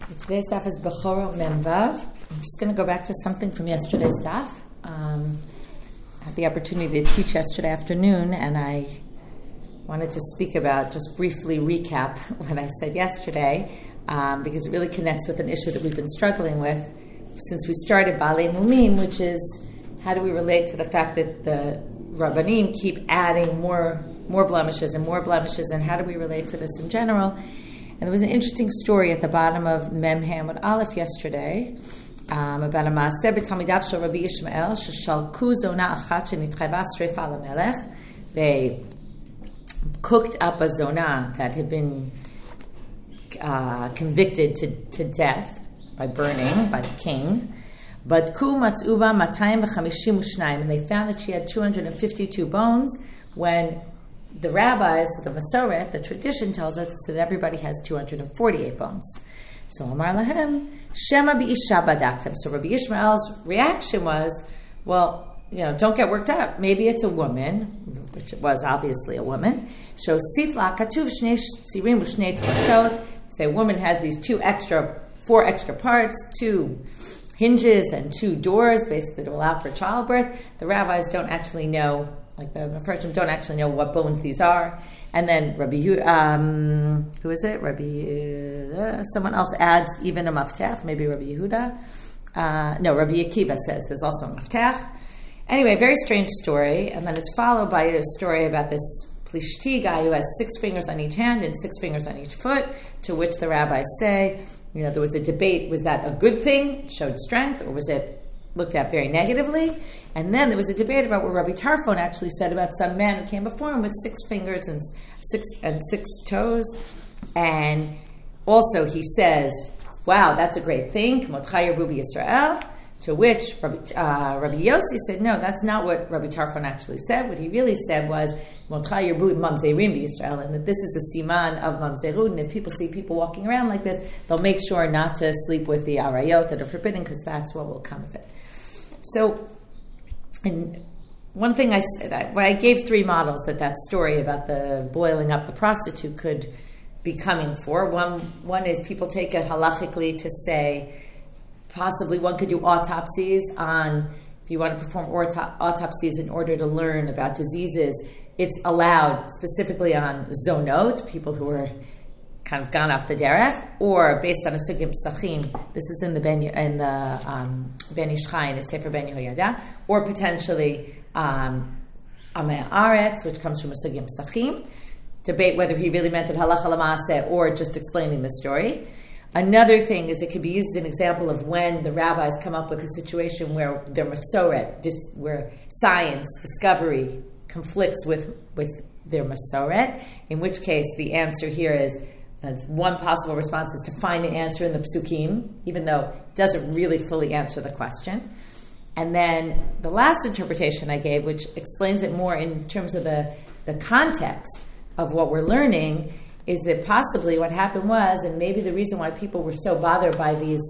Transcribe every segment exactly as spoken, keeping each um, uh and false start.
Today's daf is Bechorah Memvav. I'm just going to go back to something from yesterday's daf. Um, I had the opportunity to teach yesterday afternoon, and I wanted to speak about, just briefly recap what I said yesterday, um, because it really connects with an issue that we've been struggling with since we started Balei Mumim, which is how do we relate to the fact that the Rabbanim keep adding more, more blemishes and more blemishes, and how do we relate to this in general? And there was an interesting story at the bottom of Mem Hamad Aleph yesterday um, about a maaseh b'talmidav shel Rabbi Yishmael sheshalku zona achat shenitchayva sreifa lamelech. They cooked up a zona that had been uh, convicted to, to death by burning by the king. But ku matzuba matayim v'chamishim u'shnayim, and they found that she had two hundred fifty-two bones when the rabbis, the Masoret, the tradition tells us that everybody has two hundred forty-eight bones. So Amar Lahem, Shema bi'isha badaktem. So Rabbi Yishmael's reaction was, well, you know, don't get worked up. Maybe it's a woman, which it was obviously a woman. So Sifla katuv shnei tzirim v'shnei tzitzot. Say a woman has these two extra, four extra parts, two hinges and two doors, basically to allow for childbirth. The rabbis don't actually know. Like the Mepharshim don't actually know what bones these are. And then Rabbi Yehuda, um, who is it? Rabbi, uh, someone else adds even a maftach, maybe Rabbi Yehuda. Uh, no, Rabbi Akiva says there's also a maftach. Anyway, very strange story. And then it's followed by a story about this Plishti guy who has six fingers on each hand and six fingers on each foot, to which the rabbis say, you know, there was a debate, was that a good thing, showed strength, or was it looked at very negatively? And then there was a debate about what Rabbi Tarfon actually said about some man who came before him with six fingers and six and six toes. And also he says, wow, that's a great thing, K'motcha Yerbu Yisrael. To which Rabbi, uh, Rabbi Yossi said, no, that's not what Rabbi Tarfon actually said. What he really said was, K'motcha Yerbu Mamzerim Yisrael, and that this is a siman of Mamzerut, and if people see people walking around like this, they'll make sure not to sleep with the arayot that are forbidden, because that's what will come of it. So, and one thing I said, when I gave three models that that story about the boiling up the prostitute could be coming for. One, one is people take it halachically to say, possibly one could do autopsies on, if you want to perform auto- autopsies in order to learn about diseases, it's allowed specifically on zonot, people who are kind of gone off the derech, or based on a sugim psachim. This is in the Ben in the um, Ben Ish Chai, in the Sefer Ben Yehoyada, or potentially um, Amei Aretz, which comes from a sugim psachim. Debate whether he really meant it halacha l'maaseh or just explaining the story. Another thing is it could be used as an example of when the rabbis come up with a situation where their masoret, where science, discovery conflicts with, with their masoret, in which case the answer here is, one possible response is to find an answer in the psukim, even though it doesn't really fully answer the question. And then the last interpretation I gave, which explains it more in terms of the, the context of what we're learning, is that possibly what happened was, and maybe the reason why people were so bothered by these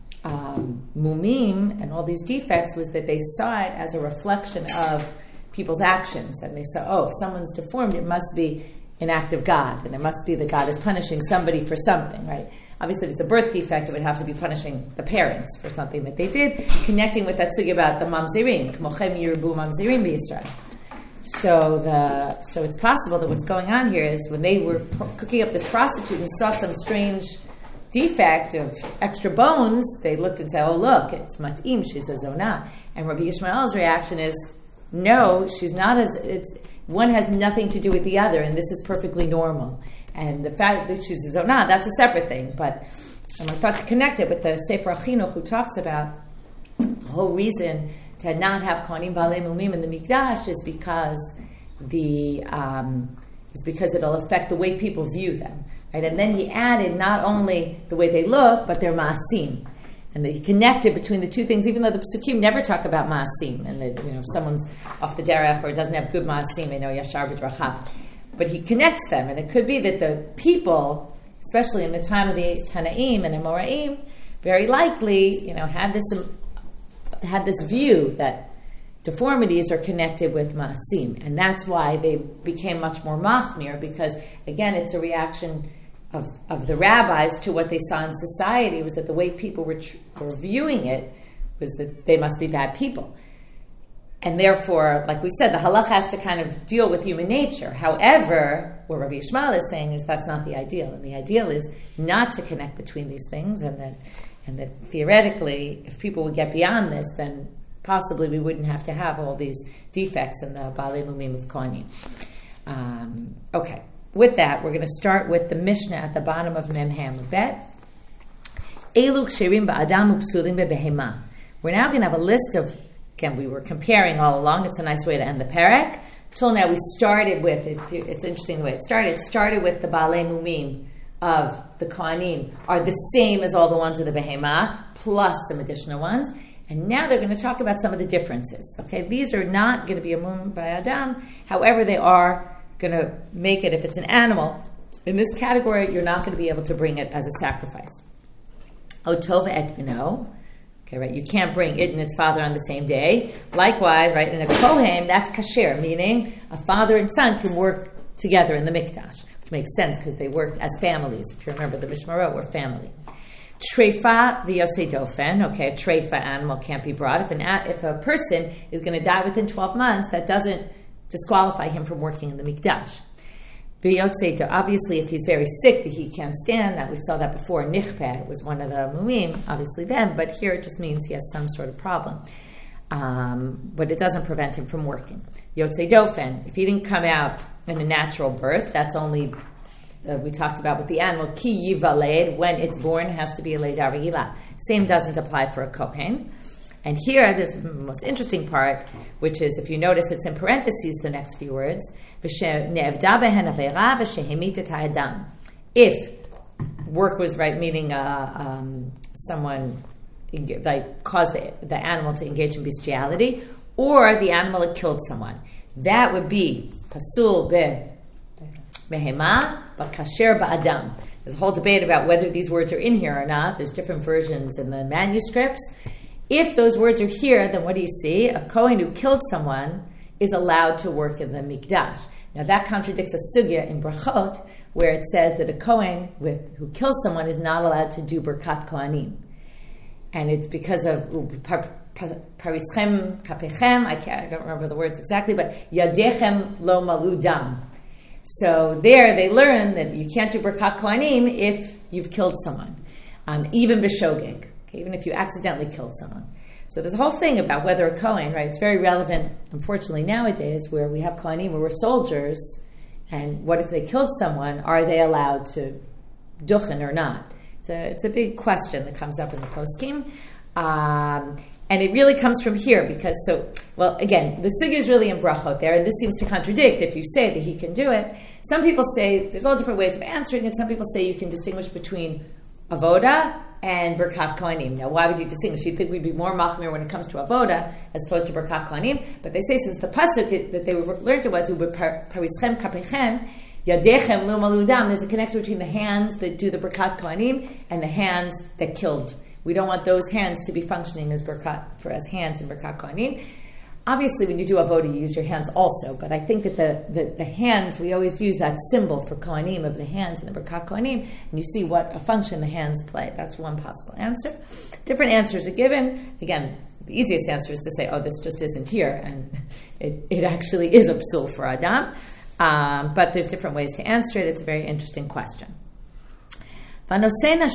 um, mumim and all these defects was that they saw it as a reflection of people's actions. And they saw, oh, if someone's deformed, it must be an act of God, and it must be that God is punishing somebody for something, right? Obviously, if it's a birth defect, it would have to be punishing the parents for something that they did, connecting with that sugi about the mamzerim, k'mochem yirbu mamzerim b'Yisrael. So the so it's possible that what's going on here is when they were pro- cooking up this prostitute and saw some strange defect of extra bones, they looked and said, oh, look, it's mat'im, she's a zonah. And Rabbi Yishmael's reaction is, no, she's not as, it's, one has nothing to do with the other, and this is perfectly normal. And the fact that she's a zonah, that's a separate thing. But and I thought to connect it with the Sefer Achinuch, who talks about the whole reason to not have Kohanim Balei Mumim in the Mikdash is because the um, is because it'll affect the way people view them, right? And then he added not only the way they look, but their maasim. And he connected between the two things, even though the psukim never talk about maasim, and that, you know, if someone's off the derech or doesn't have good maasim, they know yashar b'drachav. But he connects them, and it could be that the people, especially in the time of the Tanaim and Amoraim, very likely, you know, had this had this view that deformities are connected with maasim, and that's why they became much more machmir, because again, it's a reaction of, of the rabbis to what they saw in society was that the way people were, tr- were viewing it was that they must be bad people. And therefore, like we said, the halacha has to kind of deal with human nature. However, what Rabbi Yishmael is saying is that's not the ideal. And the ideal is not to connect between these things, and that, and that theoretically, if people would get beyond this, then possibly we wouldn't have to have all these defects in the Baalei Mumim of Kohanim. Um, okay, with that, we're going to start with the Mishnah at the bottom of Mem Hamlet. Elu ksherim ba'adam upsulim be'behema. We're now going to have a list of, again, we were comparing all along. It's a nice way to end the parak. Till now, we started with, it, it's interesting the way it started. It started with the Baalei Mumim of the Kohanim are the same as all the ones of the Behema, plus some additional ones. And now they're going to talk about some of the differences. Okay, these are not going to be a mum by Adam. However, they are going to make it, if it's an animal, in this category, you're not going to be able to bring it as a sacrifice. Otova et bino. Okay, right, you can't bring it and its father on the same day. Likewise, right, in a Kohen, that's kasher, meaning a father and son can work together in the mikdash, which makes sense because they worked as families. If you remember, the Mishmarot were family. Treifa v'yosei dofen. Okay, a treifa animal can't be brought. If an if a person is going to die within twelve months, that doesn't disqualify him from working in the mikdash. V'yosei do. Obviously, if he's very sick that he can't stand, that we saw that before. Nichpeh was one of the mumim, obviously then, but here it just means he has some sort of problem. Um, but it doesn't prevent him from working. Yotzei dofen. If he didn't come out in a natural birth, that's only. Uh, we talked about with the animal, ki yivaled, when it's born, it has to be a leida regila. Same doesn't apply for a kohen. And here, there's the most interesting part, which is, if you notice, it's in parentheses, the next few words, if work was right, meaning uh, um, someone like caused the, the animal to engage in bestiality, or the animal had killed someone, that would be pasul be Behema, but kasher ba'adam. There's a whole debate about whether these words are in here or not. There's different versions in the manuscripts. If those words are here, then what do you see? A Kohen who killed someone is allowed to work in the mikdash. Now that contradicts a sugya in Brachot, where it says that a Kohen with, who kills someone is not allowed to do Birkat Kohanim. And it's because of Parischem Kapechem, I can't, I don't remember the words exactly, but Yadechem lo malu dam. So there they learn that you can't do Birkat Kohanim if you've killed someone, um, even b'shogeg, okay, even if you accidentally killed someone. So there's a whole thing about whether a Kohen, right, it's very relevant, unfortunately, nowadays, where we have Kohanim, where we're soldiers, and what if they killed someone? Are they allowed to duchen or not? It's a, it's a big question that comes up in the poskim. Um, And it really comes from here because, so, well, again, the sugya is really in brachot there, and this seems to contradict if you say that he can do it. Some people say, there's all different ways of answering it. Some people say you can distinguish between avoda and Birkat Kohanim. Now, why would you distinguish? You'd think we'd be more machmir when it comes to avoda as opposed to Birkat Kohanim. But they say since the pasuk that they learned it was, Parischem kapechem, Yadechem lo malu dam, there's a connection between the hands that do the Birkat Kohanim and the hands that killed. We don't want those hands to be functioning as Birkat, for as hands in Birkat Kohanim. Obviously, when you do avoda, you use your hands also. But I think that the, the, the hands, we always use that symbol for Kohanim of the hands in the Birkat Kohanim, and you see what a function the hands play. That's one possible answer. Different answers are given. Again, the easiest answer is to say, oh, this just isn't here, and it, it actually is a psul for Adam. Um, but there's different ways to answer it. It's a very interesting question. If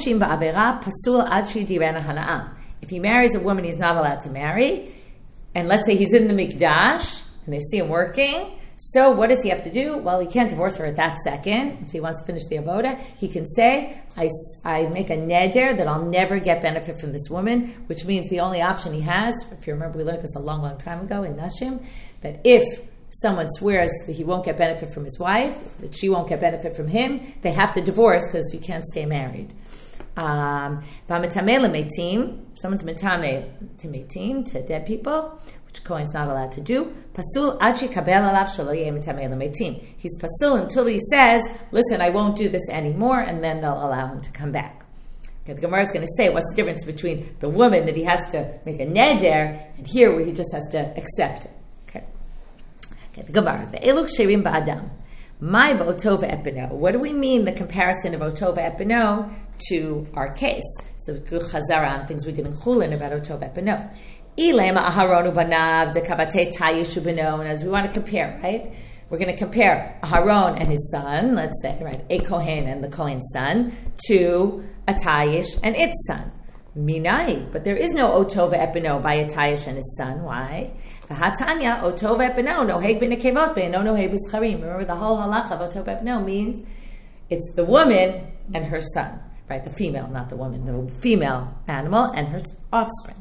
he marries a woman he's not allowed to marry, and let's say he's in the mikdash, and they see him working, so what does he have to do? Well, he can't divorce her at that second, so he wants to finish the avoda. He can say, I, I make a neder that I'll never get benefit from this woman, which means the only option he has, if you remember, we learned this a long, long time ago in Nashim, that if someone swears that he won't get benefit from his wife, that she won't get benefit from him, they have to divorce because you can't stay married. Um, someone's metame to metim, to dead people, which Kohen's not allowed to do. Pasul achi kabel alav shelo yeh metame lemetim. He's pasul until he says, listen, I won't do this anymore, and then they'll allow him to come back. Okay, the Gemara is going to say, what's the difference between the woman that he has to make a neder, and here where he just has to accept it? Okay, the Gemara, the eluk sherim ba'adam. My otova epino. What do we mean, the comparison of otova epino to our case? So chazara on things we did in Chulin about otova epino. Ilema aharonu banav de kavate tayishu beno. And as we want to compare, right? We're going to compare Aharon and his son, let's say, right, a Kohen and the Kohen's son, to a Tayish and its son. Minai, but there is no Otova Epino by a Tayish and his son. Why? V'hatanya Otova Epino noheg b'nekevot ve'eno noheg b'scharim. Remember, the whole halacha of Otova Epino means it's the woman and her son, right? The female, not the woman, the female animal and her offspring.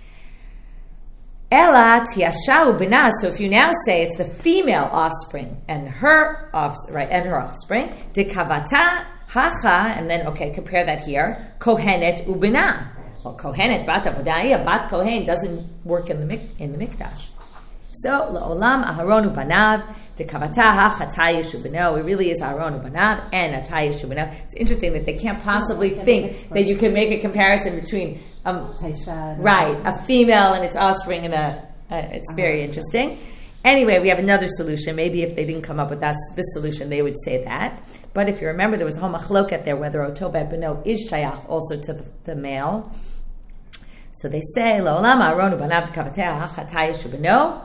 Ela tiashau b'na. So if you now say it's the female offspring and her offspring, right, and her offspring, dekavata hacha, and then okay, compare that here. Kohenet ubina. Well, kohenet bat avodah, bat kohen doesn't work in the in the mikdash. So laolam Aharon ubanav dekavata hacha tayish ubino. It really is Aharon ubanav and a tayish ubino. It's interesting that they can't possibly think that you can make a comparison between um, right a female and its offspring, and a, a it's very interesting. Anyway, we have another solution. Maybe if they didn't come up with that this solution, they would say that. But if you remember, there was a whole machloket there whether otova beno is shayach also to the, the male. So they say laolam Aharon ubanav dekavatea hacha tayish ubino.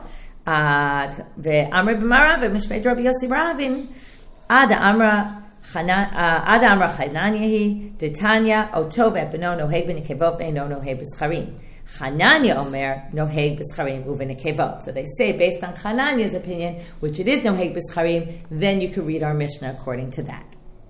Ve'amre b'mara ve'mishmei Rabbi Yossi Ravin Ada Amra Ada Amra Chananyahi Detanya Otova B'no Noheg B'nekevot Ve'eno Noheg B'scharim. Chananya Omer Noheg B'scharim U'V'nekevot. So they say, based on Chananya's opinion, which it is Noheg B'scharim, then you could read our Mishnah according to that.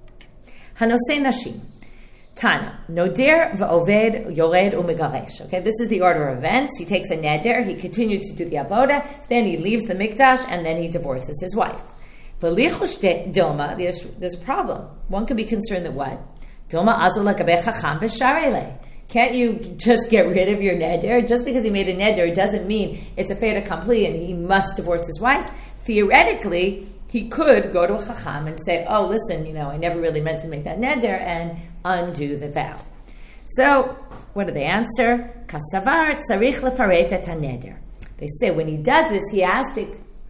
Hanosei Nashim Tana, Noder v'oved yored u'megaresh. Okay, this is the order of events. He takes a neder, he continues to do the avoda, then he leaves the mikdash, and then he divorces his wife. V'lichush dilma, there's, there's a problem. One can be concerned that what? Dilma azal lagabe chacham b'sharele. Can't you just get rid of your neder? Just because he made a neder, it doesn't mean it's a fait accompli and he must divorce his wife. Theoretically, he could go to a chacham and say, oh, listen, you know, I never really meant to make that neder, and undo the vow. So, what do they answer? Kasavar tzarich lefaret et haneder. They say when he does this, he has to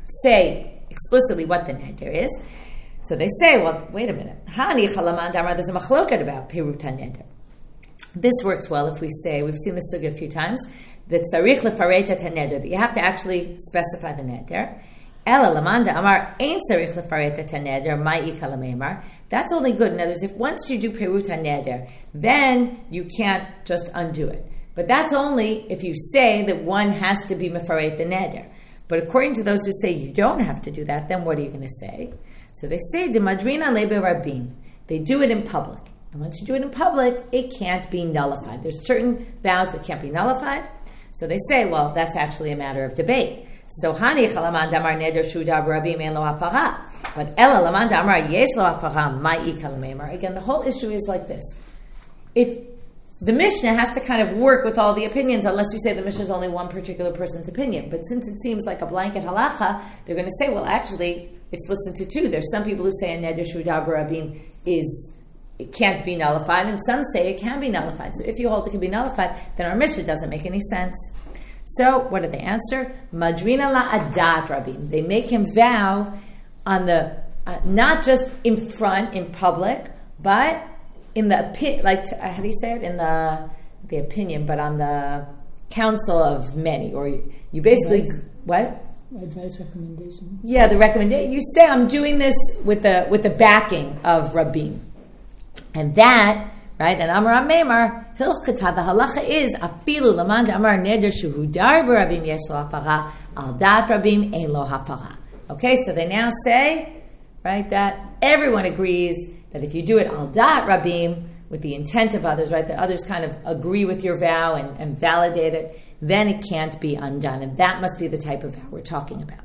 say explicitly what the neder is. So they say, well, wait a minute. Hani chalaman damar, there's a machloket about pirut haneder. This works well if we say, we've seen this sugya a few times, that tzarich lefaret et haneder, that you have to actually specify the neder. Ela lamanda amar ein tzarich lefaret et haneder mai ikalamemar. That's only good. In other words, if once you do perut haneder, then you can't just undo it. But that's only if you say that one has to be mefaret the neder. But according to those who say you don't have to do that, then what are you going to say? So they say de madrina lebe rabim. They do it in public, and once you do it in public, it can't be nullified. There's certain vows that can't be nullified. So they say, well, that's actually a matter of debate. So hani chalaman damar neder shuda rabim en lo hapara, but ela laman damar yesh lo hapara mai kalamemar. Again, the whole issue is like this: if the Mishnah has to kind of work with all the opinions, unless you say the Mishnah is only one particular person's opinion. But since it seems like a blanket halacha, they're going to say, well, actually, it's listened to two. There's some people who say a neder shuda rabim is it can't be nullified, and some say it can be nullified. So if you hold it can be nullified, then our Mishnah doesn't make any sense. So, what do they answer? Madrina la adat rabim. They make him vow on the, uh, not just in front, in public, but in the, like, how do you say it? In the, the opinion, but on the council of many. Or you, you basically, advice. What? Advice, recommendation. Yeah, the recommendation. You say, I'm doing this with the with the backing of rabim. And that, right, and Amar Meimar, Hilchata, the halacha is, Afilu Laman Amar Neder Shuhudar Rabim Yesh Lo Hapara, Al Dat Rabim Ein Lo Hapara. Okay, so they now say, right, that everyone agrees that if you do it Al Dat Rabim, with the intent of others, right, that others kind of agree with your vow and, and validate it, then it can't be undone. And that must be the type of vow we're talking about.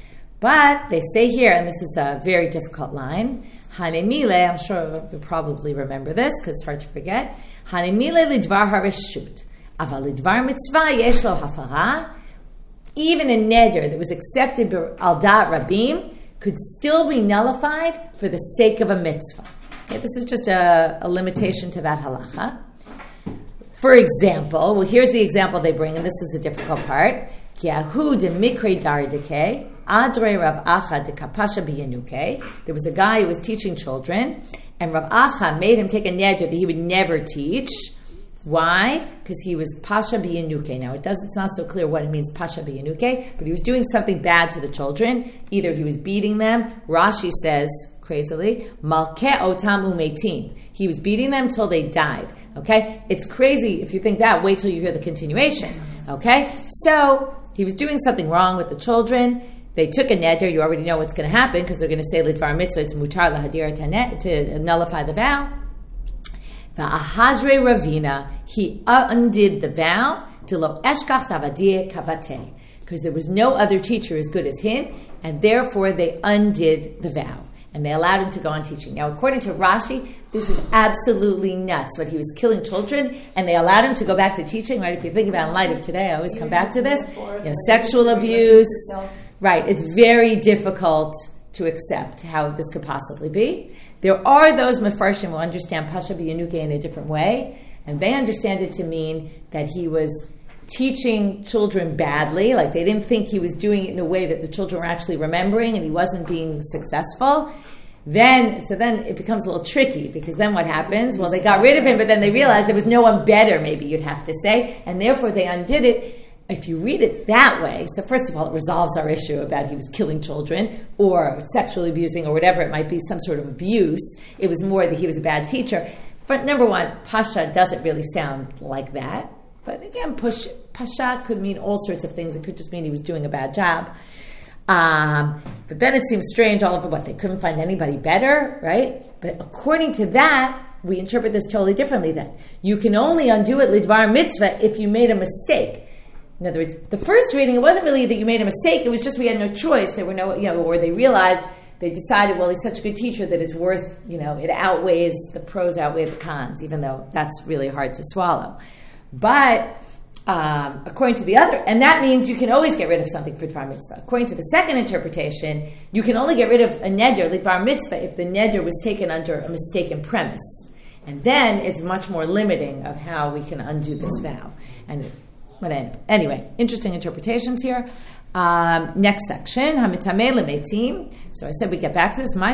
But they say here, and this is a very difficult line, Hanemile, I'm sure you probably remember this because it's hard to forget. Hanemile lidvar hareshut, aval lidvar mitzvah yesh lo hafara. Even a neder that was accepted al dat rabim could still be nullified for the sake of a mitzvah. Okay, this is just a, a limitation to that halacha. For example, well, here's the example they bring, and this is the difficult part. Kiahu de mikre daridike. Adre Rav Acha de Kapasha Biyanuke. There was a guy who was teaching children, and Rav Acha made him take a neder that he would never teach. Why? Because he was Pasha Biyanuke. Now, it doesn't, it's not so clear what it means, Pasha Biyanuke, but he was doing something bad to the children. Either he was beating them. Rashi says, crazily, Malke Otam Umetin. He was beating them till they died. Okay? It's crazy. If you think that, wait till you hear the continuation. Okay? So, he was doing something wrong with the children. They took a neder. You already know what's going to happen because they're going to say Lidvar Mitzvah, it's mutar lahadir tanet, to nullify the vow. Va'ahazre Ravina, he undid the vow to lo eshkach tavadiyeh kavate, because there was no other teacher as good as him, and therefore they undid the vow. And they allowed him to go on teaching. Now, according to Rashi, this is absolutely nuts, but he was killing children, and they allowed him to go back to teaching, right? If you think about it in light of today, I always come back to this, you know, sexual abuse, right? It's very difficult to accept how this could possibly be. There are those Mefarshim who understand Pasha Biyanuke in a different way, and they understand it to mean that he was teaching children badly, like they didn't think he was doing it in a way that the children were actually remembering, and he wasn't being successful. Then, so then it becomes a little tricky, because then what happens? Well, they got rid of him, but then they realized there was no one better, maybe you'd have to say, and therefore they undid it. If you read it that way, so first of all, it resolves our issue about he was killing children or sexually abusing or whatever it might be, some sort of abuse. It was more that he was a bad teacher. But number one, Pasha doesn't really sound like that. But again, push, Pasha could mean all sorts of things. It could just mean he was doing a bad job. Um, but then it seems strange, all of what, they couldn't find anybody better, right? But according to that, we interpret this totally differently then. You can only undo it lidvar mitzvah if you made a mistake. In other words, the first reading, it wasn't really that you made a mistake, it was just we had no choice. There were no, you know, or they realized, they decided, well, he's such a good teacher that it's worth, you know, it outweighs, the pros outweigh the cons, even though that's really hard to swallow. But um, according to the other, and that means you can always get rid of something for Dvar Mitzvah. According to the second interpretation, you can only get rid of a neder, like Dvar Mitzvah, if the neder was taken under a mistaken premise. And then it's much more limiting of how we can undo this vow. And But anyway, interesting interpretations here. Um, next section, Hamitameh lemetim. So I said we get back to this.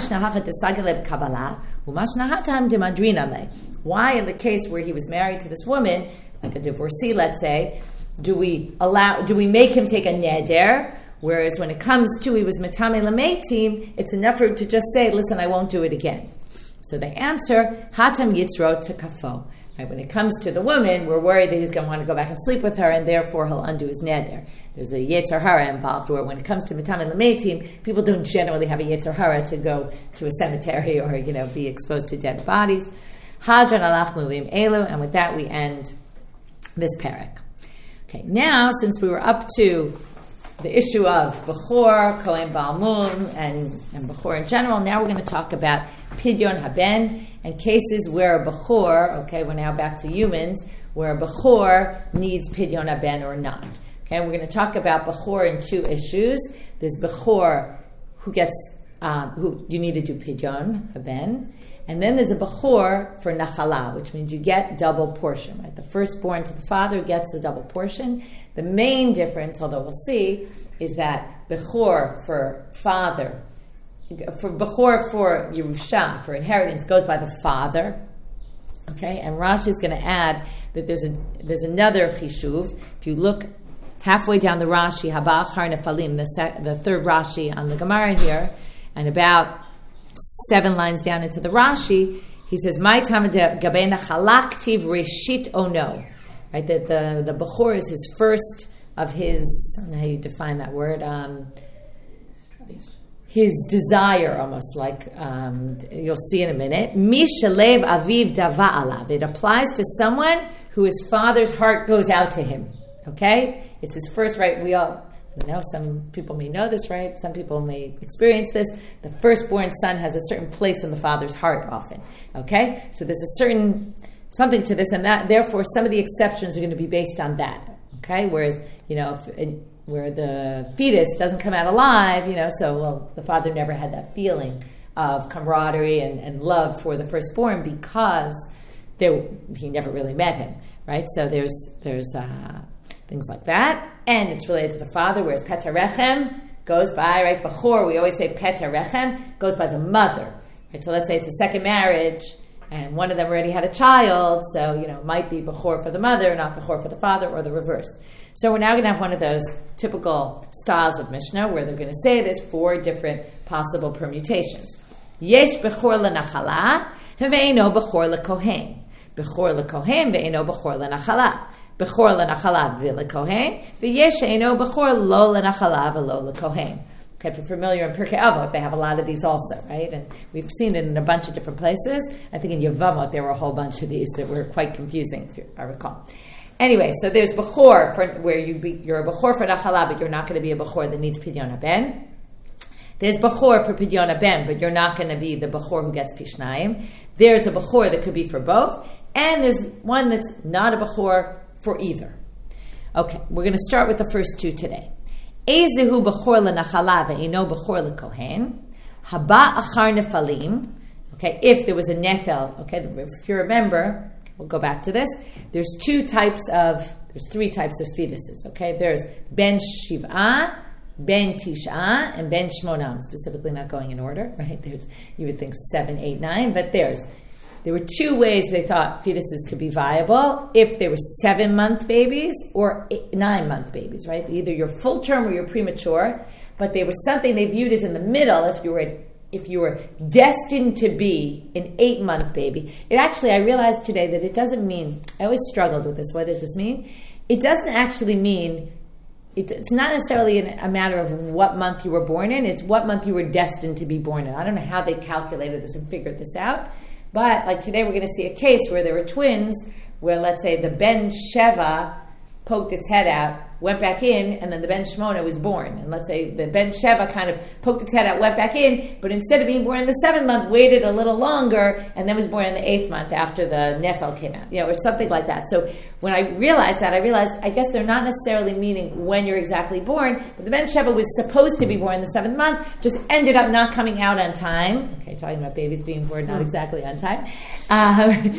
Why, in the case where he was married to this woman, like a divorcee, let's say, do we allow? Do we make him take a neder? Whereas when it comes to he was mitameh lemetim, it's enough for him to just say, "Listen, I won't do it again." So they answer, Hatam yitzro tekafo. Right, when it comes to the woman, we're worried that he's going to want to go back and sleep with her, and therefore he'll undo his neder. There's a yetzer hara involved, where when it comes to mitameh lemetim, people don't generally have a yetzer hara to go to a cemetery or, you know, be exposed to dead bodies. Hadran alach muvim elu, and with that we end this parak. Okay, now since we were up to the issue of Bechor, Kohen Balmum, and, and Bechor in general, now we're going to talk about Pidyon Haben, and cases where a Bechor, okay, we're now back to humans, where a Bechor needs Pidyon Haben or not. Okay, we're going to talk about Bechor in two issues. There's Bechor who gets, um, who you need to do Pidyon Haben, and then there's a Bechor for Nachala, which means you get double portion, right? The firstborn to the father gets the double portion. The main difference, although we'll see, is that Bechor for father, for Bechor for Yerusha, for inheritance, goes by the father. Okay, and Rashi is going to add that there's a there's another chishuv. If you look halfway down the Rashi, Haba Achar Nefalim, the sec, the third Rashi on the Gemara here, and about seven lines down into the Rashi, he says, "My tamid gabei nachala ktiv reshit ono." Right, that the the Bechor is his first of his. I don't know how you define that word. Um, his desire, almost like um, you'll see in a minute. Mishalev aviv dava alav. It applies to someone who his father's heart goes out to him. Okay, it's his first right. We all. I don't know, some people may know this, right? Some people may experience this. The firstborn son has a certain place in the father's heart often. Okay? So there's a certain something to this, and that therefore some of the exceptions are going to be based on that. Okay? Whereas, you know, if, in, where the fetus doesn't come out alive, you know, so, well, the father never had that feeling of camaraderie and, and love for the firstborn because there, he never really met him, right? So there's, there's, uh, things like that, and it's related to the father, whereas Petarechem goes by, right, Bechor, we always say Peta Rechem, goes by the mother. Right? So let's say it's a second marriage, and one of them already had a child, so, you know, it might be Bechor for the mother, not Bechor for the father, or the reverse. So we're now going to have one of those typical styles of Mishnah, where they're going to say there's four different possible permutations. Yesh Bechor lenachala, ve'eno Bechor lekohen. Bechor lekohen, ve'eno Bechor lenachala. Bechor lenachala v'lekohen, ve'yesh eino Bechor lo lenachala v'lo lekohen. Okay, if you're familiar in Pirkei Avot, they have a lot of these also, right? And we've seen it in a bunch of different places. I think in Yevamot there were a whole bunch of these that were quite confusing, if I recall. Anyway, so there's Bechor, for, where you be, you're a Bechor for Nachala, but you're not going to be a Bechor that needs Pidyon HaBen. There's Bechor for Pidyon HaBen, but you're not going to be the Bechor who gets Pishnayim. There's a Bechor that could be for both. And there's one that's not a Bechor for either. Okay, we're going to start with the first two today. Ezehu Bechor lenachala ve'ino Bechor lekohen. Haba achar nefalim. Okay, if there was a nefel, okay, if you remember, we'll go back to this. There's two types of, there's three types of fetuses, okay? There's ben shiv'ah, ben tish'ah, and ben shmona. I'm specifically not going in order, right? There's, you would think seven, eight, nine, but there's, there were two ways they thought fetuses could be viable if they were seven-month babies or eight, nine-month babies, right? Either you're full term or you're premature, but they were something they viewed as in the middle if you were if you were destined to be an eight-month baby. It actually, I realized today that it doesn't mean, I always struggled with this, what does this mean? It doesn't actually mean, it, it's not necessarily an, a matter of what month you were born in, it's what month you were destined to be born in. I don't know how they calculated this and figured this out, but like today we're going to see a case where there were twins, where let's say the Ben Sheva poked its head out, went back in, and then the Ben Shmona was born. And let's say the Ben Sheva kind of poked its head out, went back in, but instead of being born in the seventh month, waited a little longer, and then was born in the eighth month after the Nefel came out, you know, or something like that. So when I realized that, I realized, I guess they're not necessarily meaning when you're exactly born, but the Ben Sheva was supposed to be born in the seventh month, just ended up not coming out on time. Okay, talking about babies being born not exactly on time. Um,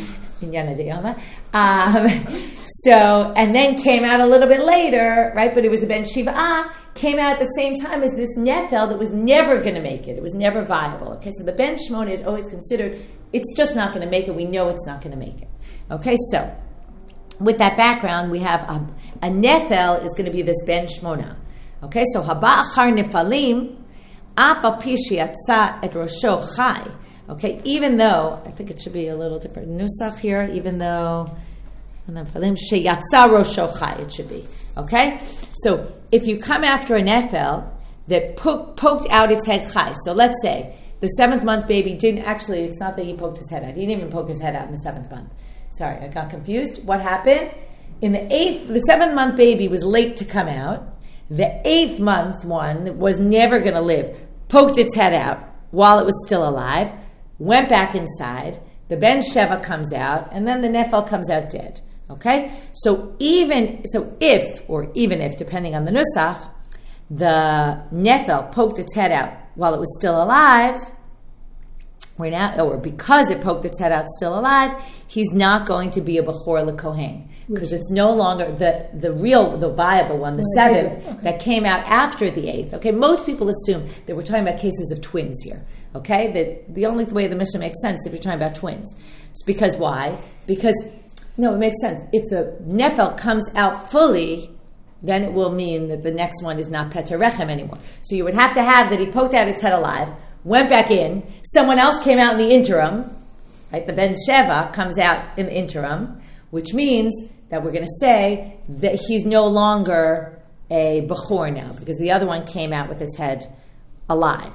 Um, so, and then came out a little bit later, right? But it was a Ben Shiv'ah, came out at the same time as this Nefel that was never going to make it. It was never viable. Okay, so the Ben Shmona is always considered, it's just not going to make it. We know it's not going to make it. Okay, so, with that background, we have a, a Nefel is going to be this Ben Shmona. Okay, so Haba Achar Nefalim, Apa Pishi Yatsa Et Rosho Chai. Okay, even though, I think it should be a little different nusach here, even though, Sheyatza Rosho Chai, it should be. Okay? So, if you come after a Nefel that po- poked out its head Chai, so let's say the seventh month baby didn't, actually, it's not that he poked his head out, he didn't even poke his head out in the seventh month. Sorry, I got confused. What happened? In the eighth, the seventh month baby was late to come out. The eighth month one was never going to live, poked its head out while it was still alive, went back inside, the Ben Sheva comes out, and then the Nefel comes out dead. Okay? So even, so if, or even if, depending on the Nusach, the Nefel poked its head out while it was still alive, we're now, or because it poked its head out still alive, he's not going to be a Bechor LeKohen. Because it's no longer the, the real, the viable one, the no, seventh, okay. that came out after the eighth. Okay, most people assume that we're talking about cases of twins here. Okay, that the only way the Mishnah makes sense if you're talking about twins. It's because why? Because, no, it makes sense. If the Nefel comes out fully, then it will mean that the next one is not Peter Rechem anymore. So you would have to have that he poked out his head alive, went back in, someone else came out in the interim, right? The Ben Sheva comes out in the interim, which means that we're going to say that he's no longer a Bechor now, because the other one came out with his head alive.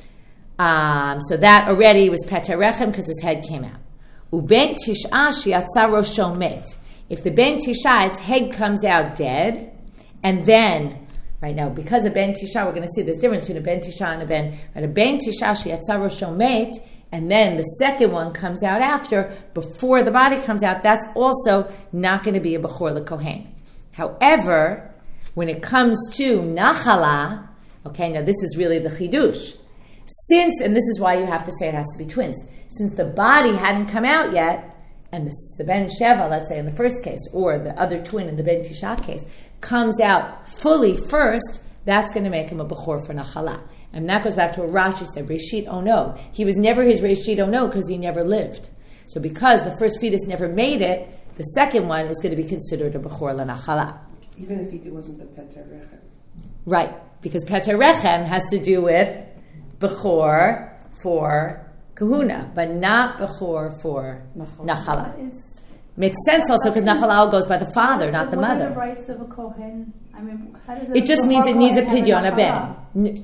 Um, so that already was Peter Rechem because his head came out. Uben Tish'ah shiatza rosho met. If the Ben Tish'ah, its head comes out dead, and then, right now, because of Ben Tish'ah, we're going to see this difference between a Ben Tish'ah and a Ben, right? A Ben Tish'ah shiatza rosho met, and then the second one comes out after, before the body comes out, that's also not going to be a Bechor LeKohen. However, when it comes to Nachala, okay, now this is really the Chidush. Since, and this is why you have to say it has to be twins, since the body hadn't come out yet, and the, the Ben Sheva, let's say in the first case, or the other twin in the Ben Tish'ah case, comes out fully first, that's going to make him a Bechor for Nachala. And that goes back to what Rashi said, Reshit Ono. He was never his Reshit Ono because he never lived. So because the first fetus never made it, the second one is going to be considered a Bechor LaNachala. Even if he wasn't the Peter Rechem. Right, because Peter Rechem has to do with Bechor for Kahuna, but not Bechor for Nachala. Makes sense also because Nachalal goes by the father, not the what mother. What are the rights of a Kohen? I mean, how does it? It just means it needs a pidyon aben.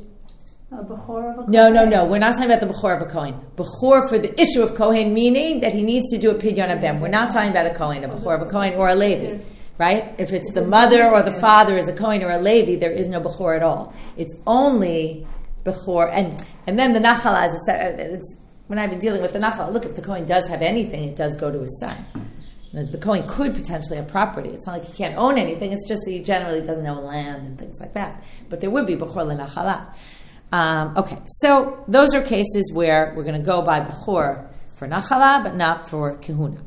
A Bechor of a Kohen? No, no, no. We're not talking about the Bechor of a Kohen. Bechor for the issue of Kohen, meaning that he needs to do a pidyon aben. We're not talking about a Kohen, a Bechor of a Kohen, or a Levi. Right? If it's the mother or the father is a Kohen or a Levi, there is no Bechor at all. It's only Bechor. And, and then the Nachala, as it's, when I've been dealing with the Nachala, look, if the Kohen does have anything, it does go to his son. The Kohen could potentially have property. It's not like he can't own anything. It's just that he generally doesn't own land and things like that. But there would be Bechor LeNachala. Um, okay, so those are cases where we're going to go by Bechor for Nachala, but not for Kehuna.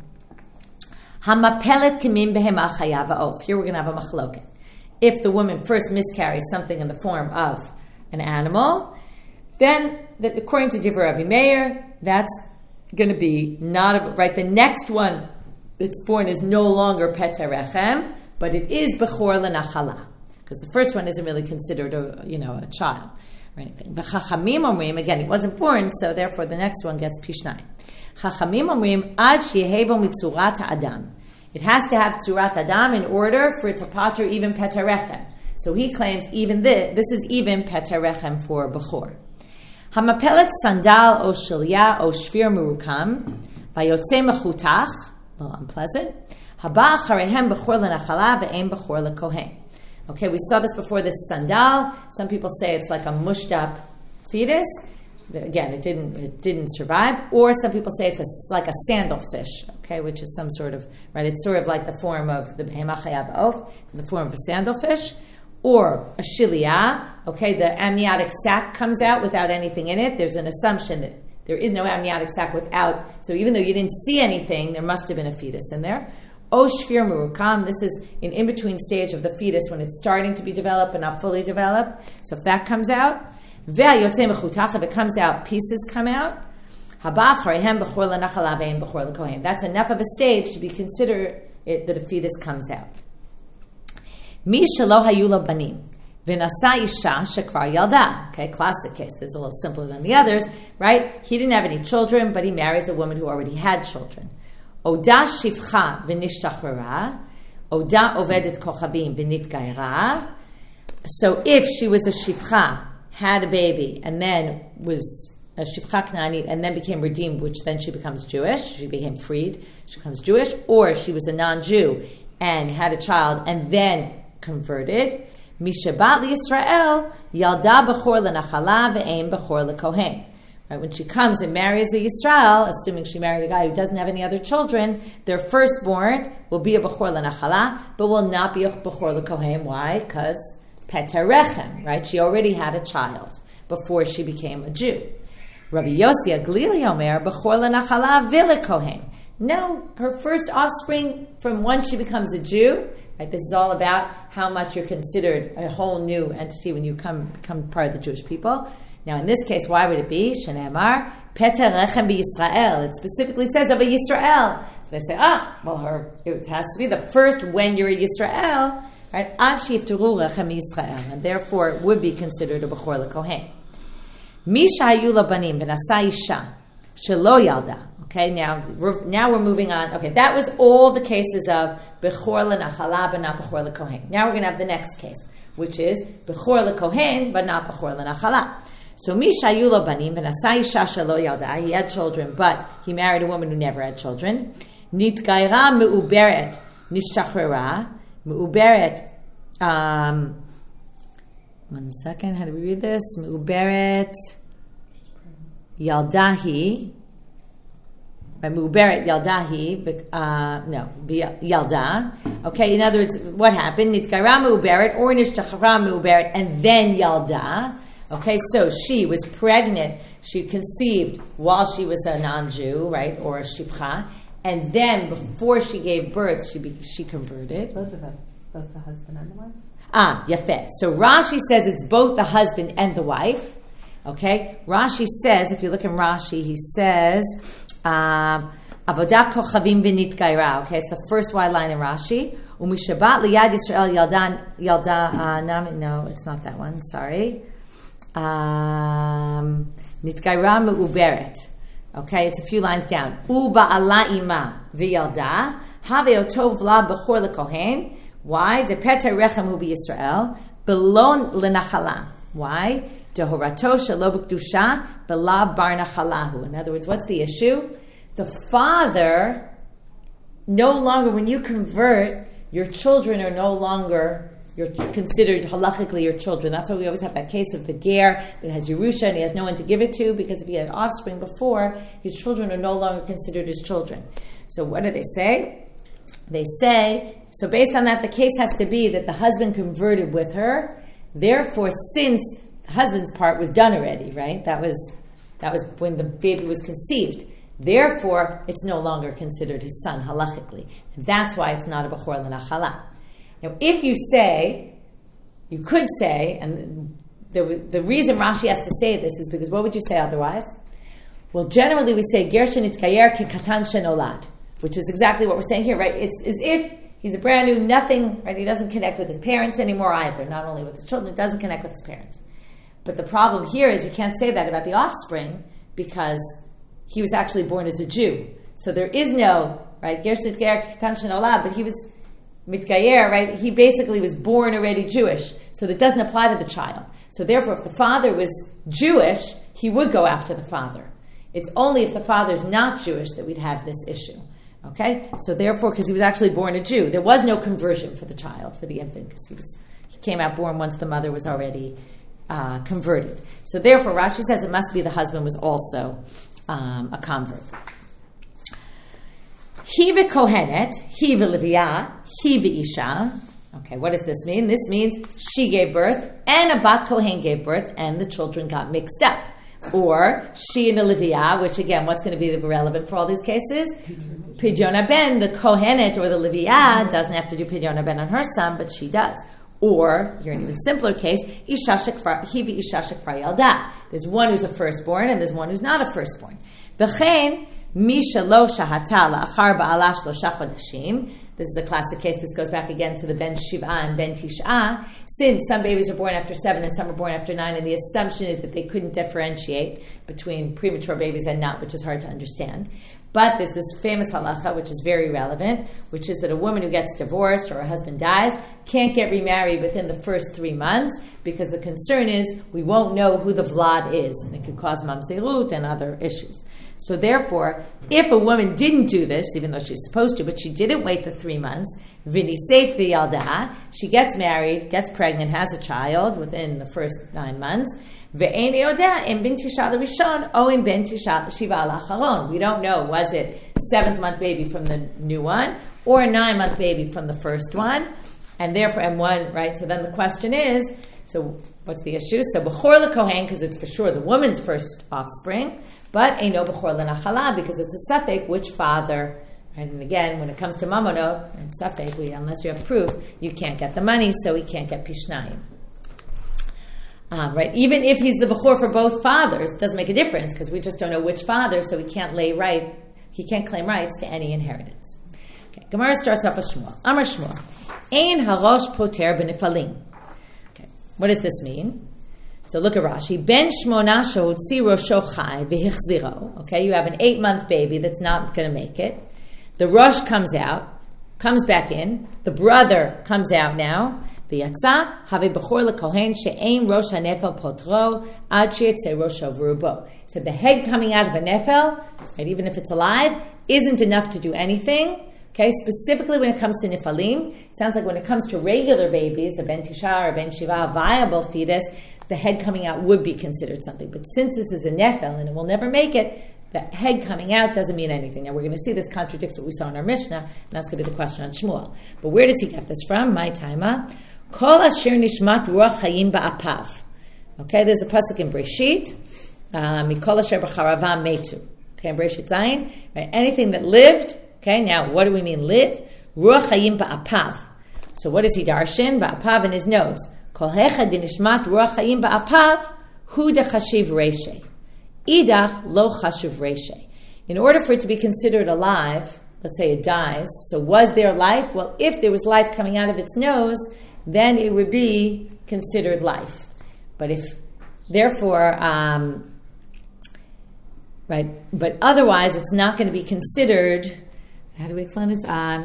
Hamapelet kimim behema chayav ha'of. Here we're going to have a machloket. If the woman first miscarries something in the form of an animal, then according to Divrei Rabbi Meir, that's going to be not a, right. The next one that's born is no longer Peter Rechem, but it is Bechor LeNachala, because the first one isn't really considered a, you know, a child or anything. But Chachamim omrim, again, it wasn't born, so therefore the next one gets Pishnai. Chachamim omrim ad sheyehebo mitzurat Adam. It has to have tzurat Adam in order for it to pater even Peter Rechem. So he claims even this, this is even Peter Rechem for Bechor. Hamapelet sandal o shilya o shvir murukam vayotze mechutach. Well, unpleasant. Haba charehem bechor lenachala ve'em bechor lekohen. Okay, we saw this before. This sandal. Some people say it's like a mushed up fetus. Again, it didn't it didn't survive. Or some people say it's a, like a sandal fish. Okay, which is some sort of right. It's sort of like the form of the behema chayav of, the form of a sandal fish. Or a shiliyah. Okay, the amniotic sac comes out without anything in it. There's an assumption that there is no amniotic sac without, so even though you didn't see anything, there must have been a fetus in there. O shvir murukam, this is an in-between stage of the fetus when it's starting to be developed but not fully developed. So if that comes out, ve'ayotze mechutach, if it comes out, pieces come out. Haba charehem bechor lenachala ve'em bechor lekohen. That's enough of a stage to be considered it, that a fetus comes out. Mi shelo hayu lo banim. V'nasa isha shekvar yalda. Okay, classic case. This is a little simpler than the others, right? He didn't have any children, but he marries a woman who already had children. Oda shifcha v'nishtachrara. Oda ovedet kochavim v'nitgaira. So if she was a shifcha, had a baby, and then was a shifcha Knaanit, and then became redeemed, which then she becomes Jewish, she became freed, she becomes Jewish, or she was a non-Jew and had a child and then converted, Mishabat Yisrael, Yalda Bechor LeNachala ve'em Bechor LeKohen. Right, when she comes and marries a Yisrael, assuming she married a guy who doesn't have any other children, their firstborn will be a Bechor LeNachala, but will not be a Bechor LeKohen. Why? Because Peter Rechem, right? She already had a child before she became a Jew. Rabbi Yossi Aglili Omer, Bechor LeNachala v'leKohen. No, her first offspring from once she becomes a Jew. Right, this is all about how much you're considered a whole new entity when you come become part of the Jewish people. Now, in this case, why would it be? Shenemar, Peter Rechem b'Yisrael. It specifically says of a Yisrael. So they say, ah, well, her it has to be the first when you're a Yisrael, right? Ad shifteru Rechem b'Yisrael, and therefore it would be considered a Bechor LeKohen. Misha hayu lo banim v'nasa isha shelo yalda. Okay, now we're, now we're moving on. Okay, that was all the cases of Bechor LeNachala, but not Bechor LeKohen. Now we're going to have the next case, which is Bechor LeKohen, but not Bechor LeNachala. So Misha hayu lo banim v'nasa isha shelo yalda. He had children, but he married a woman who never had children. Nitgaira me'uberet nishtachrera me'uberet. Um, one second, how do we read this? Me'uberet yaldahi. Me'uberet yaldahi, uh, no, yalda. Okay, in other words, what happened? Nitgaira me'uberet or nishtachra me'uberet, and then yalda. Okay, so she was pregnant. She conceived while she was a non-Jew, right, or a shipcha, and then before she gave birth, she be, she converted. Both of them. both the husband and the wife? Ah, yafeh. So Rashi says it's both the husband and the wife. Okay? Rashi says, if you look in Rashi, he says, um, Avodah kochavim v'nitgaira. Okay, it's the first wide line in Rashi. Umishabat liyad Yisrael yaldan yalda. Uh, nam, no, it's not that one. Sorry. Um, nitgaira me'uberet. Okay, it's a few lines down. Uba ala ima v'yalda have otov v'la bechor lekohen. Why? De peta rechem hu b'Yisrael belon lenachala. Why? Dehorato shelo b'kedusha b'la bar nachalahu. In other words, what's the issue? The father no longer, when you convert, your children are no longer you're considered halachically your children. That's why we always have that case of the ger that has Yerusha and he has no one to give it to, because if he had offspring before, his children are no longer considered his children. So what do they say? They say, so based on that, the case has to be that the husband converted with her. Therefore, since the husband's part was done already, right? That was that was when the baby was conceived. Therefore, it's no longer considered his son halachically. And that's why it's not a bechor l'nachala. Now, if you say, you could say, and the, the reason Rashi has to say this is because what would you say otherwise? Well, generally we say, ger shenitgayer kekatan shenolad, which is exactly what we're saying here, right? It's as if he's a brand new, nothing, right? He doesn't connect with his parents anymore either, not only with his children, doesn't connect with his parents. But the problem here is you can't say that about the offspring because he was actually born as a Jew. So there is no, right, ger shenitgayer kekatan shenolad, but he was mitgayer, right? He basically was born already Jewish, so that doesn't apply to the child. So therefore, if the father was Jewish, he would go after the father. It's only if the father's not Jewish that we'd have this issue. Okay? So therefore, because he was actually born a Jew, there was no conversion for the child, for the infant, because he was he came out born once the mother was already uh, converted. So therefore, Rashi says it must be the husband was also um, a convert. He v'kohenet, he v'leviyah, he v'isha. Okay, what does this mean? This means she gave birth and a bat kohen gave birth and the children got mixed up. Or she and a leviyah, which again, what's going to be relevant for all these cases? Pidyon ben, the kohenet or the leviyah doesn't have to do pidyon ben on her son, but she does. Or, you're in an even simpler case, isha shekfar, he v'isha shekfar yalda. There's one who's a firstborn and there's one who's not a firstborn. B'chein, Misha lo shahata la'achar ba'ala shlosha chodashim. This is a classic case. This goes back again to the ben shiva and ben tish'a. Since some babies are born after seven and some are born after nine, and the assumption is that they couldn't differentiate between premature babies and not, which is hard to understand. But there's this famous halacha, which is very relevant, which is that a woman who gets divorced or her husband dies can't get remarried within the first three months because the concern is we won't know who the vlad is, and it could cause mamzerut and other issues. So therefore, if a woman didn't do this, even though she's supposed to, but she didn't wait the three months, v'niseit v'yalda, she gets married, gets pregnant, has a child within the first nine months, ve'ein yodea im bin tisha l'rishon o im bin tisha shiva l'charon. We don't know, was it seventh month baby from the new one or a nine month baby from the first one, and therefore, and one, right? So then the question is, so what's the issue? So bechor l'kohen, because it's for sure the woman's first offspring. But eino bechor lenachala, because it's a suffix, which father? And again, when it comes to mamono and suffix, we unless you have proof, you can't get the money, so he can't get pishnayim. Um, right? Even if he's the bechor for both fathers, it doesn't make a difference because we just don't know which father, so he can't lay right. He can't claim rights to any inheritance. Okay, Gemara starts off with Shmuel. Amar Shmuel, ein harosh poter b'nifalim. Okay, what does this mean? So look at Rashi. Ben shmona shehotzi rosho chai v'hichziro. Okay, you have an eight-month baby that's not going to make it. The rosh comes out, comes back in. The brother comes out now. V'yatza have bechor lekohen she'ein rosh hanefel potro ad she'etzei rosh v'rubo. So the head coming out of a nefel, right, even if it's alive, isn't enough to do anything. Okay, specifically when it comes to nifalim, it sounds like when it comes to regular babies, a ben tisha or a ben shiva, a viable fetus, the head coming out would be considered something. But since this is a nefel and it will never make it, the head coming out doesn't mean anything. Now we're going to see this contradicts what we saw in our Mishnah, and that's going to be the question on Shmuel. But where does he get this from? My taima. Kol asher nishmat ruach hayim ba'apav. Okay, there's a pasuk in Breshit. Mikol asher b'charava metu. Okay, in Breshit Zayin. Right, anything that lived. Okay, now what do we mean live? Ruach hayim ba'apav. So what does he darshan? Ba'apav in his nose. Kol hechad dinishmat ruach hayim ba'apav hu dechashiv reishe. Idach lo chashiv reishe. In order for it to be considered alive, let's say it dies, so was there life? Well, if there was life coming out of its nose, then it would be considered life. But if, therefore, um, right, but otherwise it's not going to be considered. How do we explain this? Right.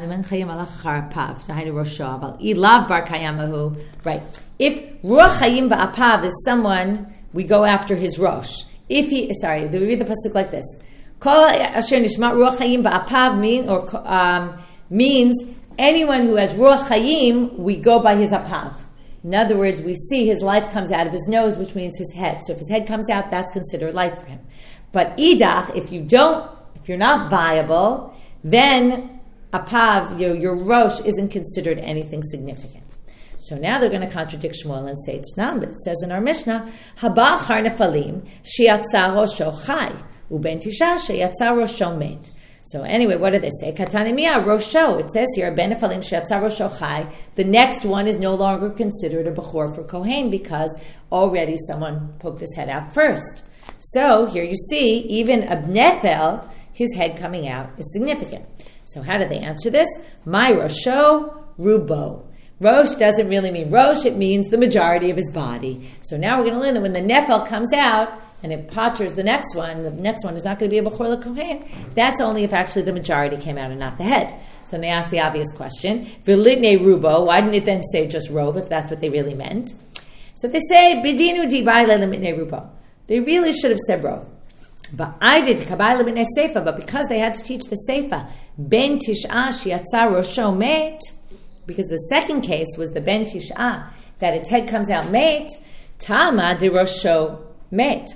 If Ruach Hayim Ba'apav is someone, we go after his Rosh. If he, sorry, we read the pasuk like this. Kol asher nishmat Ruach Hayim Ba'apav mean, or, um, means anyone who has Ruach Hayim, we go by his Apav. In other words, we see his life comes out of his nose, which means his head. So if his head comes out, that's considered life for him. But idach, if you don't, if you're not viable, then Apav, your, your Rosh, isn't considered anything significant. So now they're going to contradict Shmuel and say it's not, but it says in our Mishnah, Haba char nefalim shiatza rosho chai uben tisha shiatza rosho met. So anyway, what do they say? Katanimia rosho. It says here ben nefalim shiatza rosho chai. The next one is no longer considered a bechor for Kohen because already someone poked his head out first. So here you see, even a nefel, his head coming out is significant. So how do they answer this? My rosho rubo. Rosh doesn't really mean Rosh, it means the majority of his body. So now we're going to learn that when the Nefel comes out, and it paters the next one, the next one is not going to be a Bechor LeKohen, that's only if actually the majority came out and not the head. So then they ask the obvious question, V'litnei rubo, why didn't it then say just rov, if that's what they really meant? So they say, Bidinu dibai le'mitnei rubo. They really should have said rov. But I did kabai le'mitnei seifa, but because they had to teach the seifa, ben tish'a shiatza rosho met, because the second case was the ben tish'ah, that its head comes out mate, tama de rosho mate.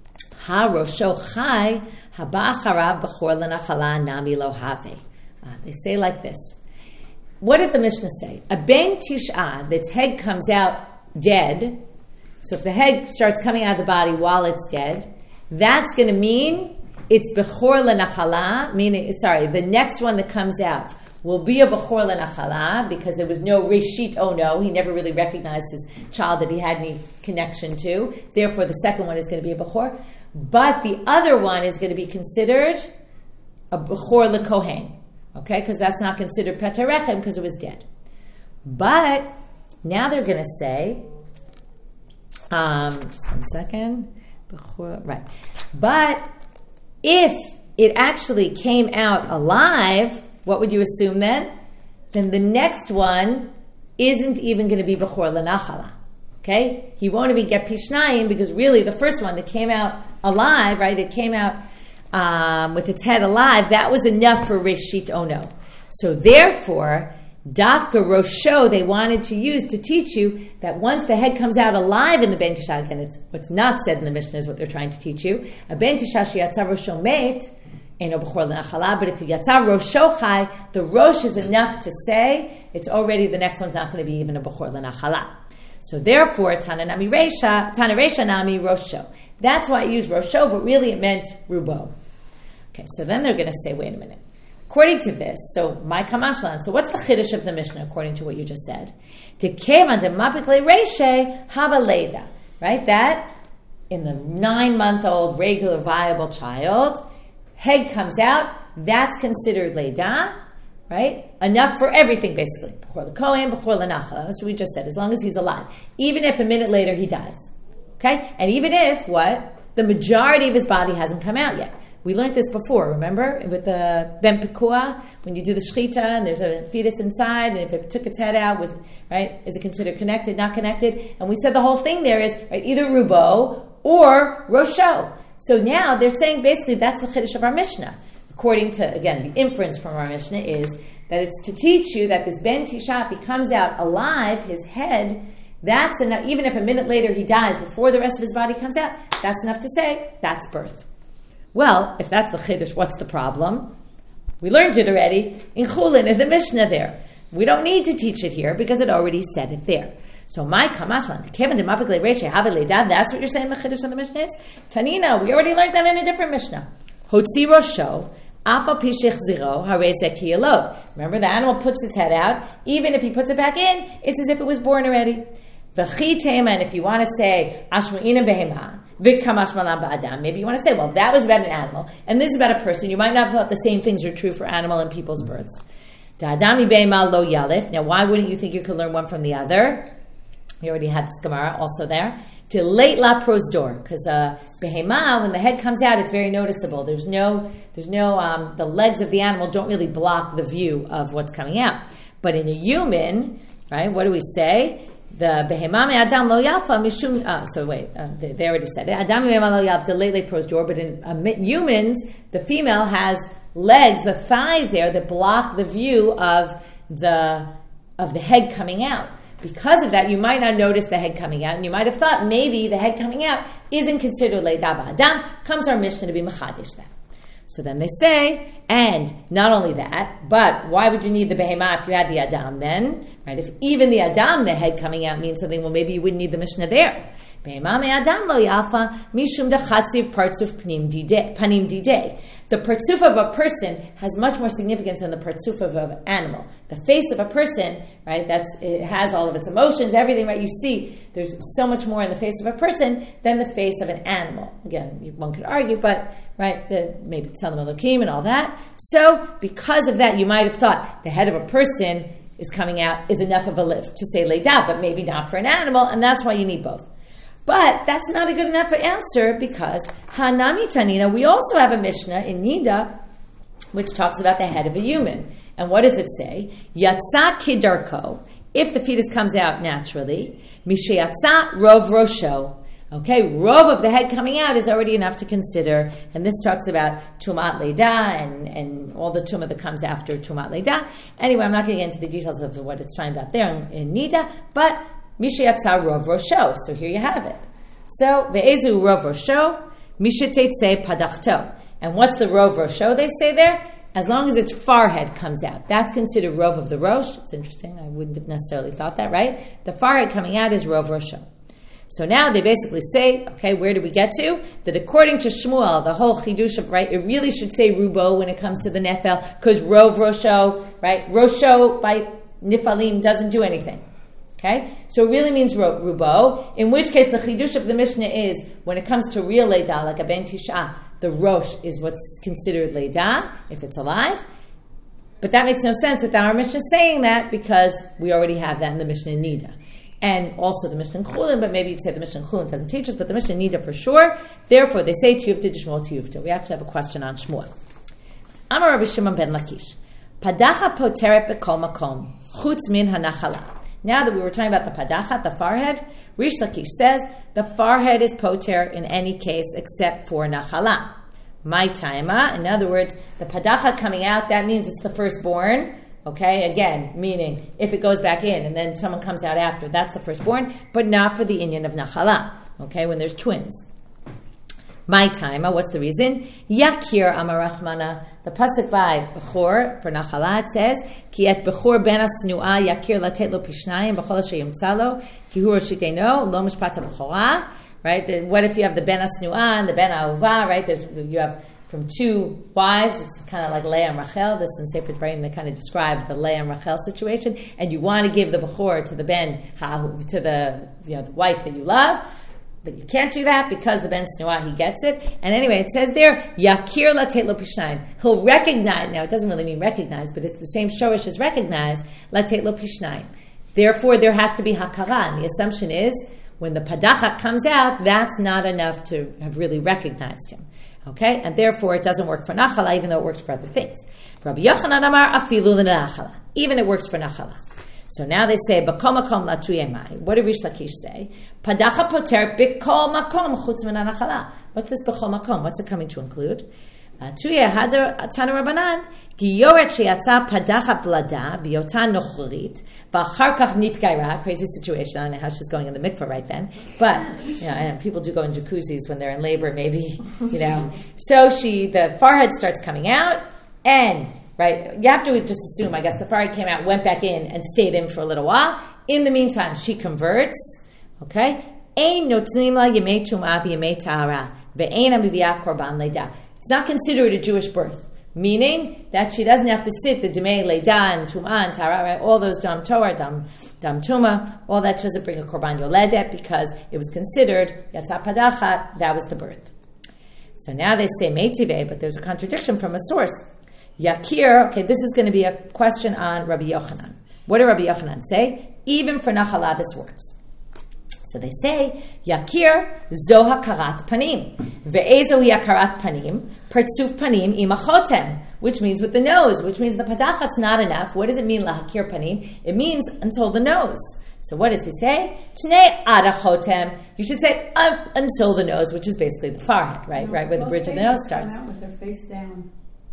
Ha rosho chai, haba acharav b'chor l'nachala nami lo have. They say like this. What did the Mishnah say? A ben tish'ah, its head comes out dead, so if the head starts coming out of the body while it's dead, that's going to mean it's b'chor l'nachala, meaning, sorry, the next one that comes out will be a Bechor L'Nachala, because there was no Reshit Ono. He never really recognized his child that he had any connection to. Therefore, the second one is going to be a Bechor. But the other one is going to be considered a Bechor L'Kohen. Okay? Because that's not considered Peter Rechem because it was dead. But now they're going to say, um, just one second. Bechor, right. But if it actually came out alive, what would you assume then? Then the next one isn't even going to be Bechor L'Nachala. Okay? He won't even get Pishnayim because really the first one that came out alive, right? It came out um, with its head alive. That was enough for Reshit Ono. So therefore, Dafka Rosho they wanted to use to teach you that once the head comes out alive in the Ben Tishah, again, it's what's not said in the Mishnah is what they're trying to teach you. A Ben Tishah Shiatza Rosho Meit, but if you yatsa rosho chai, the rosh is enough to say it's already the next one's not going to be even a bechor l'nachala. So therefore, tana nami reisha, tana reisha nami rosho. That's why I use rosho, but really it meant rubo. Okay, so then they're going to say, wait a minute. According to this, so my kamashlan. So what's the chiddush of the Mishnah according to what you just said? Tekevan de mapikle reishe hava leda, right? That in the nine-month-old regular viable child. Head comes out, that's considered Leida, right? Enough for everything, basically. Bechor l'Kohen, Bechor l'Nachala. That's what we just said, as long as he's alive. Even if a minute later he dies. Okay? And even if, what? The majority of his body hasn't come out yet. We learned this before, remember? With the Ben Pekua, when you do the Shechita, and there's a fetus inside, and if it took its head out, was right? Is it considered connected, not connected? And we said the whole thing there is, right, either Rubo or Rosho. So now they're saying basically that's the chiddush of our Mishnah. According to, again, the inference from our Mishnah is that it's to teach you that this Ben Tishah, he comes out alive, his head, that's enough, even if a minute later he dies before the rest of his body comes out, that's enough to say that's birth. Well, if that's the chiddush, what's the problem? We learned it already in Chulin, in the Mishnah there. We don't need to teach it here because it already said it there. So my kamashman, Kevin de mapikle reishe have leida. That's what you're saying. The chiddush of the Mishnah is Tanina. We already learned that in a different Mishnah. Hotzi rosho Remember, the animal puts its head out. Even if he puts it back in, it's as if it was born already. And if you want to say, maybe you want to say, well, that was about an animal, and this is about a person. You might not have thought the same things are true for animal and people's births. Now, why wouldn't you think you could learn one from the other? We already had this Gemara also there. To late la prosdor, because uh, behema, when the head comes out, it's very noticeable. There's no, there's no, um, the legs of the animal don't really block the view of what's coming out. But in a human, right? What do we say? The behema me adam lo yalfa mishum. Uh, so wait, uh, they, they already said it. Adam me lo yalfa to late late prosdor. But in uh, humans, the female has legs, the thighs there that block the view of the of the head coming out. Because of that, you might not notice the head coming out, and you might have thought maybe the head coming out isn't considered leida ba'adam. Comes our Mishnah to be mechadish that. So then they say, and not only that, but why would you need the behemah if you had the adam then? Right? If even the adam, the head coming out means something, well, maybe you wouldn't need the Mishnah there. Behemah me adam lo yafa mishum dechatziv partzuf panim didei. The partzuf of a person has much more significance than the partzuf of an animal. The face of a person, right, that's it has all of its emotions, everything, right? You see, there's so much more in the face of a person than the face of an animal. Again, one could argue, but, right, the, maybe Tzelem Elokim and all that. So, because of that, you might have thought the head of a person is coming out is enough of a lift to say leidah, but maybe not for an animal, and that's why you need both. But that's not a good enough answer because Hanami Tanina, we also have a Mishnah in Nida which talks about the head of a human. And what does it say? Yatsa kidarko, if the fetus comes out naturally, Mishayatsa rov rosho. Okay, rov of the head coming out is already enough to consider. And this talks about Tumat Leida and, and all the Tumah that comes after Tumat Leida. Anyway, I'm not going to get into the details of what it's talking about there in, in Nida, but Mishayatsa rov rosho. So here you have it. So ve'ezu rov rosho, mishatetze padachto. And what's the rov rosho they say there? As long as its forehead comes out. That's considered rov of the rosh. It's interesting. I wouldn't have necessarily thought that, right? The forehead coming out is rov rosho. So now they basically say, okay, where do we get to? That according to Shmuel, the whole chidush of, right, it really should say rubo when it comes to the nefel, because rov rosho, right, rosho by nifalim doesn't do anything. Okay? So it really means rubo, in which case the chidush of the Mishnah is, when it comes to real leidah, like a ben tisha, the rosh is what's considered leidah, if it's alive. But that makes no sense that our Mishnah is saying that, because we already have that in the Mishnah in Nida. And also the Mishnah in Chulin, but maybe you'd say the Mishnah in Chulin doesn't teach us, but the Mishnah in Nida for sure. Therefore, they say tiyuvta d'shmuel tiyuvta. We actually have a question on Shmuel. Amar Rabbi Shimon ben Lakish. Padacha poteret b'kol makom, chutz min hanachala. Now that we were talking about the padachat, the forehead, Rish Lakish says the forehead is poter in any case except for nachala. My taima, in other words, the padachat coming out, that means it's the firstborn. Okay, again, meaning if it goes back in and then someone comes out after, that's the firstborn, but not for the inyan of nachala. Okay, when there's twins. My time, what's the reason? Yakir amarachmana. The pasuk by Bechor for Nachala, it says, Ki et Bechor ben asnu'a yakir latet lo pishnayim b'chol asher yimtzalo ki hu roshiteno lo mishpata b'chora. Right? The, what if you have the ben asnu'a and the ben ahuvah? Right? There's you have from two wives. It's kind of like Leah and Rachel. This in Sefer Devarim they kind of describe the Leah and Rachel situation, and you want to give the Bechor to the ben to the you know the wife that you love. But you can't do that because the ben snuah, he gets it. And anyway, it says there, Yakir latet lo pishnayim. He'll recognize, now it doesn't really mean recognize, but it's the same shorish as recognize, latet lo pishnayim. Therefore, there has to be hakara. And the assumption is, when the padachat comes out, that's not enough to have really recognized him. Okay? And therefore, it doesn't work for nachala, even though it works for other things. Rabbi Yochanan amar afilu l'nachala. Even it works for nachala. So now they say, B'kol makom latuyemai. What did Rish Lakish say? Padacha poter b'kol makom chutz min hanachala. What's this b'kol makom? What's it coming to include? Latuye hadar tanu rabanan ki yoret sheyatza padacha blada b'yota nochurit v'achar kach nitgaira. Crazy situation. I don't know how she's going in the mikveh right then. But, you know, and people do go in jacuzzis when they're in labor, maybe, you know. So she, the forehead starts coming out, and right, you have to just assume, I guess, the forehead came out, went back in, and stayed in for a little while. In the meantime, she converts. Okay? It's not considered a Jewish birth, Meaning that she doesn't have to sit the Demei Leidan, Tum'an, Tara, right? All those Dam Torah, Dam, Dam Tuma, all that, she doesn't bring a Korban Yoledet because it was considered Yatsa Padachat, that was the birth. So now they say Meitive, but there's a contradiction from a source. Yakir, okay, this is going to be a question on Rabbi Yochanan. What did Rabbi Yochanan say? Even for Nachala, this works. So they say, Yakir zo hakarat panim. Ve'ezo hi hakarat panim, partzuf panim imachotem, which means with the nose, which means the padachat's not enough. What does it mean, lahakir panim? It means until the nose. So what does he say? Tnei adachotem. You should say up until the nose, which is basically the forehead, right? No, right where the bridge of the nose starts. Come out with their face down.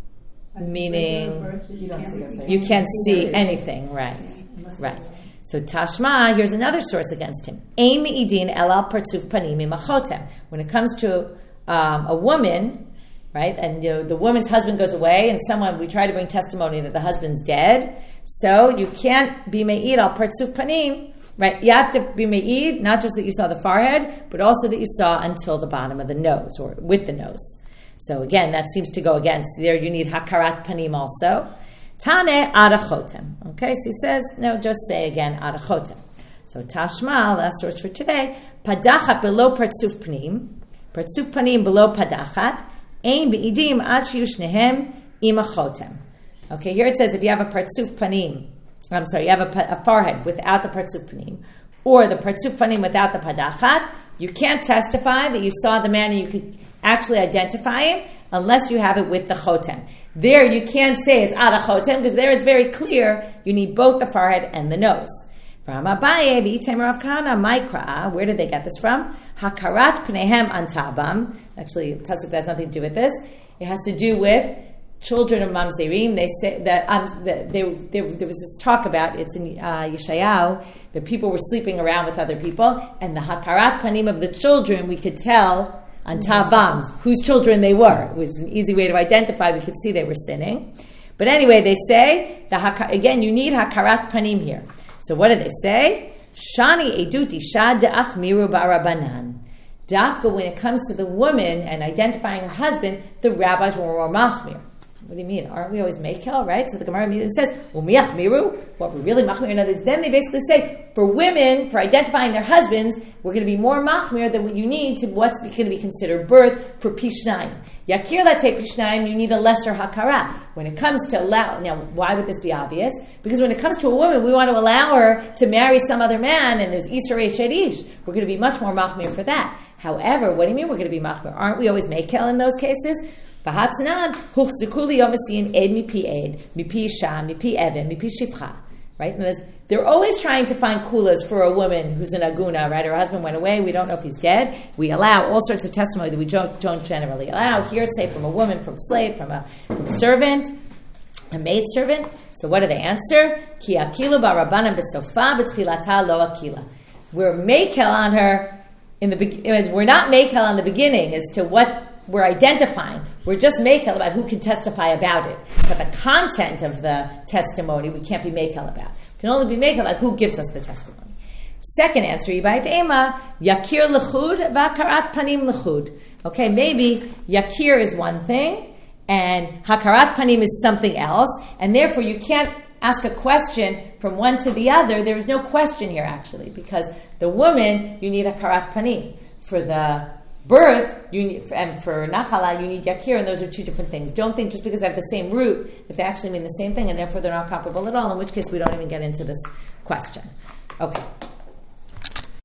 Meaning, Birth, you, you don't can't see their read face. you can't see see their anything, right? unless Right. they're- So Tashma, here's another source against him. Ein me'idin elal partzuf panim imachotem. When it comes to um, a woman, right, and you know, the woman's husband goes away, and someone, we try to bring testimony that the husband's dead, so you can't be me'id al partzuf panim, right? You have to be me'id, not just that you saw the forehead, but also that you saw until the bottom of the nose, or with the nose. So again, that seems to go against, there you need hakarat panim also. Tane adachotem. Okay, so he says, no, just say again adachotem. So Tashma, last source for today, padachat below partzuf panim, partzuf panim below padachat, ein beidim ad sheyushnehem imachotem. Okay, here it says if you have a partzuf panim, I'm sorry, you have a, a forehead without the partzuf panim, or the partzuf panim without the padachat, you can't testify that you saw the man and you could actually identify him unless you have it with the chotem. There you can't say it's ada chotem because there it's very clear you need both the forehead and the nose. From Abaye, v'item Rav Kahana, Maikra, where did they get this from? Hakarat pneihem antabam. Actually, pasuk that has nothing to do with this. It has to do with children of mamzerim. They say that um, they, they, they, there was this talk about it's in uh, Yeshayahu that people were sleeping around with other people, and the hakarat panim of the children we could tell on Tabam, whose children they were. It was an easy way to identify. We could see they were sinning. But anyway, they say, the haka, again, you need hakarat panim here. So what do they say? Shani eduti shad de'ach miru barabanan. Dafka, when it comes to the woman and identifying her husband, the rabbis were more machmir. What do you mean? Aren't we always mekel, right? So the Gemara immediately says, u'miyach miru? What, we're really machmir? In other words, then they basically say, for women, for identifying their husbands, we're going to be more machmir than what you need to what's going to be considered birth for pishnayim. Yakir late pishnayim, you need a lesser hakara. When it comes to allow, now why would this be obvious? Because when it comes to a woman, we want to allow her to marry some other man, and there's Isarei Sherish. We're going to be much more machmir for that. However, what do you mean we're going to be machmir? Aren't we always mekel in those cases? Right? They're always trying to find kulas for a woman who's an aguna, right? Her husband went away, we don't know if he's dead. We allow all sorts of testimony that we don't, don't generally allow. Hearsay from a woman, from a slave, from a, from a servant, a maidservant. So what do they answer? Ki akilu barabanan b'sofa b'tchilata lo akila. We're mekel on her in the beginning. We're not mekel on the beginning as to what we're identifying. We're just mekel about who can testify about it. But the content of the testimony, we can't be mekel about. We can only be mekel about who gives us the testimony. Second answer, Yibayit Ema, Yakir l'chud v'hakarat panim l'chud. Okay, maybe Yakir is one thing, and Hakarat panim is something else, and therefore you can't ask a question from one to the other. There is no question here, actually, because the woman, you need Hakarat panim. For the birth, you need, and for Nachala, you need Yakir, and those are two different things. Don't think just because they have the same root that they actually mean the same thing, and therefore they're not comparable at all, in which case we don't even get into this question. Okay.